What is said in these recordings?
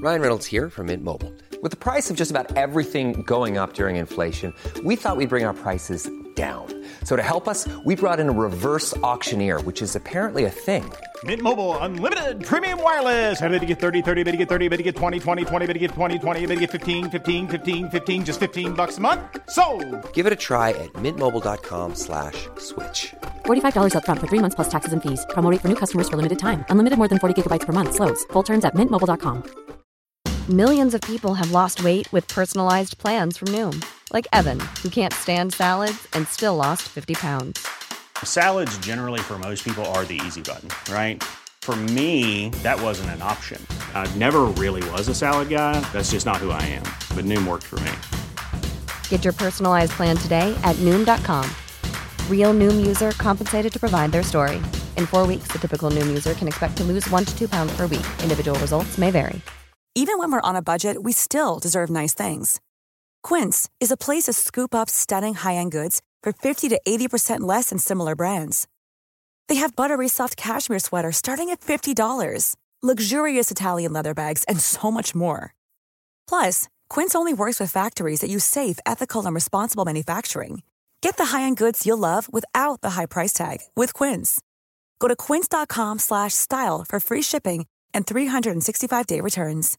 Ryan Reynolds here from Mint Mobile. With the price of just about everything going up during inflation, we thought we'd bring our prices down. So to help us, we brought in a reverse auctioneer, which is apparently a thing. Mint Mobile Unlimited Premium Wireless. How to get 30, 30, bit to get 30, bit to get 20, 20, 20, bit to get 20, 20, bit to get 15, 15, 15, 15, just $15 a month? Sold! Give it a try at mintmobile.com/switch. $45 up front for 3 months plus taxes and fees. Promo rate for new customers for limited time. Unlimited more than 40 gigabytes per month. Slows full terms at mintmobile.com. Millions of people have lost weight with personalized plans from Noom. Like Evan, who can't stand salads and still lost 50 pounds. Salads generally for most people are the easy button, right? For me, that wasn't an option. I never really was a salad guy. That's just not who I am. But Noom worked for me. Get your personalized plan today at Noom.com. Real Noom user compensated to provide their story. In 4 weeks, the typical Noom user can expect to lose 1 to 2 pounds per week. Individual results may vary. Even when we're on a budget, we still deserve nice things. Quince is a place to scoop up stunning high-end goods for 50 to 80% less than similar brands. They have buttery soft cashmere sweaters starting at $50, luxurious Italian leather bags, and so much more. Plus, Quince only works with factories that use safe, ethical, and responsible manufacturing. Get the high-end goods you'll love without the high price tag with Quince. Go to quince.com/style for free shipping and 365-day returns.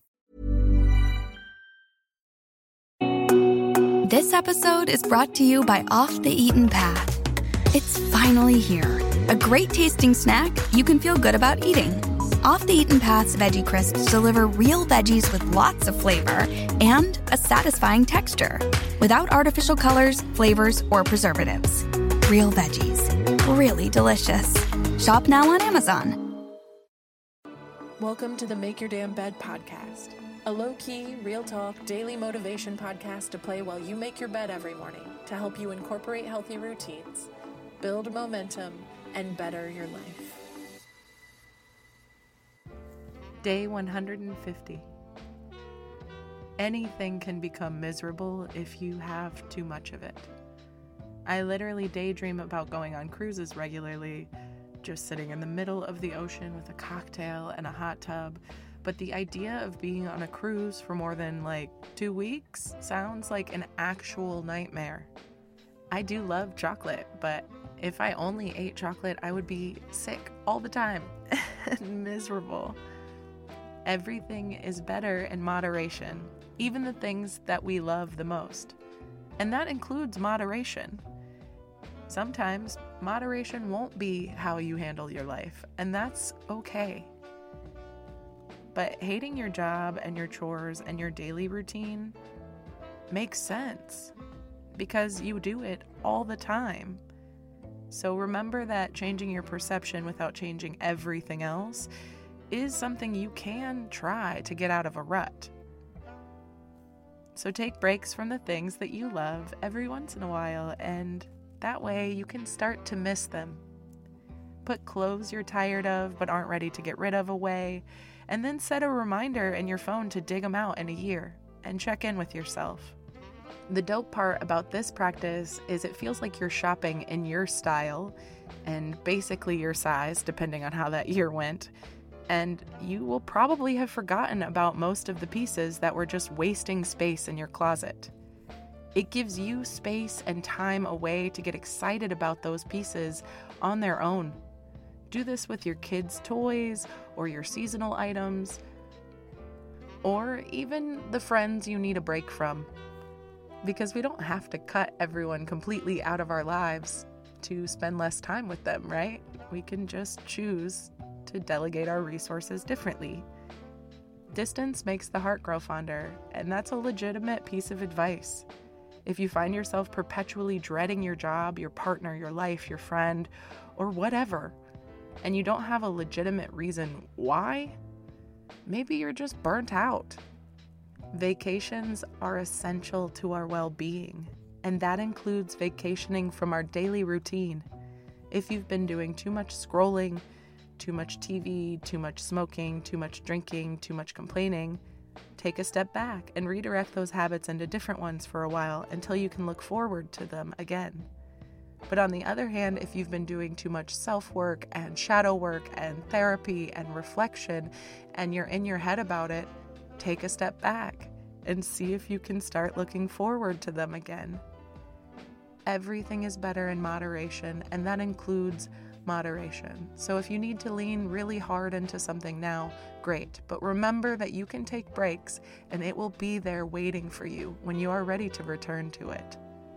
This episode is brought to you by Off the Eaten Path. It's finally here. A great tasting snack you can feel good about eating. Off the Eaten Path's Veggie Crisps deliver real veggies with lots of flavor and a satisfying texture, without artificial colors, flavors, or preservatives. Real veggies. Really delicious. Shop now on Amazon. Welcome to the Make Your Damn Bed podcast, a low-key, real-talk, daily motivation podcast to play while you make your bed every morning to help you incorporate healthy routines, build momentum, and better your life. Day 150. Anything can become miserable if you have too much of it. I literally daydream about going on cruises regularly, just sitting in the middle of the ocean with a cocktail and a hot tub, but the idea of being on a cruise for more than 2 weeks sounds like an actual nightmare. I do love chocolate, but if I only ate chocolate, I would be sick all the time and miserable. Everything is better in moderation, even the things that we love the most. And that includes moderation. Sometimes moderation won't be how you handle your life, and that's okay. But hating your job and your chores and your daily routine makes sense because you do it all the time. So remember that changing your perception without changing everything else is something you can try to get out of a rut. So take breaks from the things that you love every once in a while, and that way you can start to miss them. Put clothes you're tired of but aren't ready to get rid of away, and then set a reminder in your phone to dig them out in a year and check in with yourself. The dope part about this practice is it feels like you're shopping in your style and basically your size, depending on how that year went. And you will probably have forgotten about most of the pieces that were just wasting space in your closet. It gives you space and time away to get excited about those pieces on their own. Do this with your kids' toys or your seasonal items, or even the friends you need a break from. Because we don't have to cut everyone completely out of our lives to spend less time with them, right? We can just choose to delegate our resources differently. Distance makes the heart grow fonder, and that's a legitimate piece of advice. If you find yourself perpetually dreading your job, your partner, your life, your friend, or whatever, and you don't have a legitimate reason why, maybe you're just burnt out. Vacations are essential to our well-being, and that includes vacationing from our daily routine. If you've been doing too much scrolling, too much TV, too much smoking, too much drinking, too much complaining, take a step back and redirect those habits into different ones for a while until you can look forward to them again. But on the other hand, if you've been doing too much self-work and shadow work and therapy and reflection and you're in your head about it, take a step back and see if you can start looking forward to them again. Everything is better in moderation, and that includes moderation. So if you need to lean really hard into something now, great. But remember that you can take breaks and it will be there waiting for you when you are ready to return to it.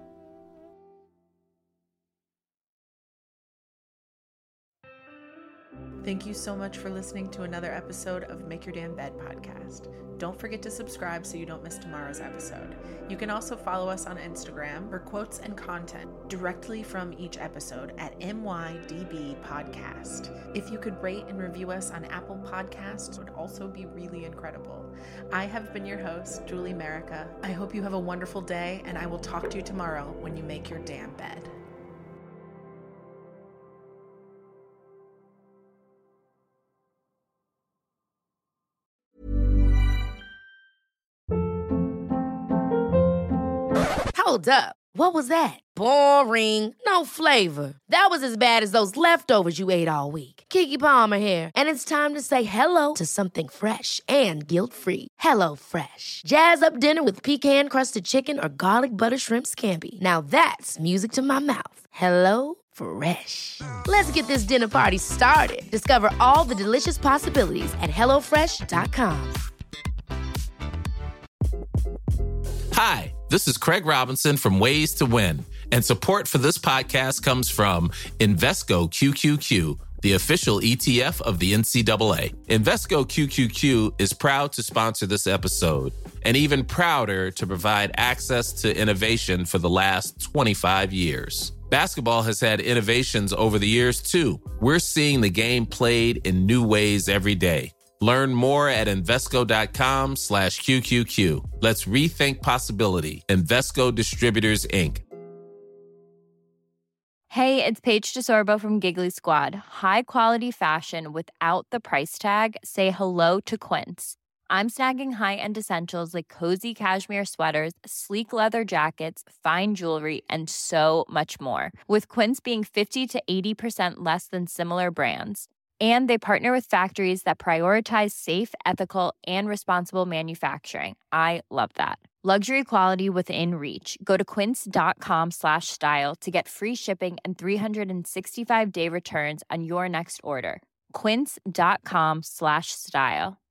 Thank you so much for listening to another episode of Make Your Damn Bed podcast. Don't forget to subscribe so you don't miss tomorrow's episode. You can also follow us on Instagram for quotes and content directly from each episode at MYDB Podcast. If you could rate and review us on Apple Podcasts, it would also be really incredible. I have been your host, Julie Merica. I hope you have a wonderful day, and I will talk to you tomorrow when you make your damn bed. Hold up. What was that? Boring. No flavor. That was as bad as those leftovers you ate all week. Keke Palmer here, and it's time to say hello to something fresh and guilt-free. Hello Fresh. Jazz up dinner with pecan-crusted chicken or garlic butter shrimp scampi. Now that's music to my mouth. Hello Fresh. Let's get this dinner party started. Discover all the delicious possibilities at HelloFresh.com. Hi, this is Craig Robinson from Ways to Win, and support for this podcast comes from Invesco QQQ, the official ETF of the NCAA. Invesco QQQ is proud to sponsor this episode, and even prouder to provide access to innovation for the last 25 years. Basketball has had innovations over the years, too. We're seeing the game played in new ways every day. Learn more at Invesco.com/QQQ. Let's rethink possibility. Invesco Distributors, Inc. Hey, it's Paige DeSorbo from Giggly Squad. High quality fashion without the price tag. Say hello to Quince. I'm snagging high-end essentials like cozy cashmere sweaters, sleek leather jackets, fine jewelry, and so much more. With Quince being 50 to 80% less than similar brands. And they partner with factories that prioritize safe, ethical, and responsible manufacturing. I love that. Luxury quality within reach. Go to quince.com/style to get free shipping and 365-day returns on your next order. Quince.com/style.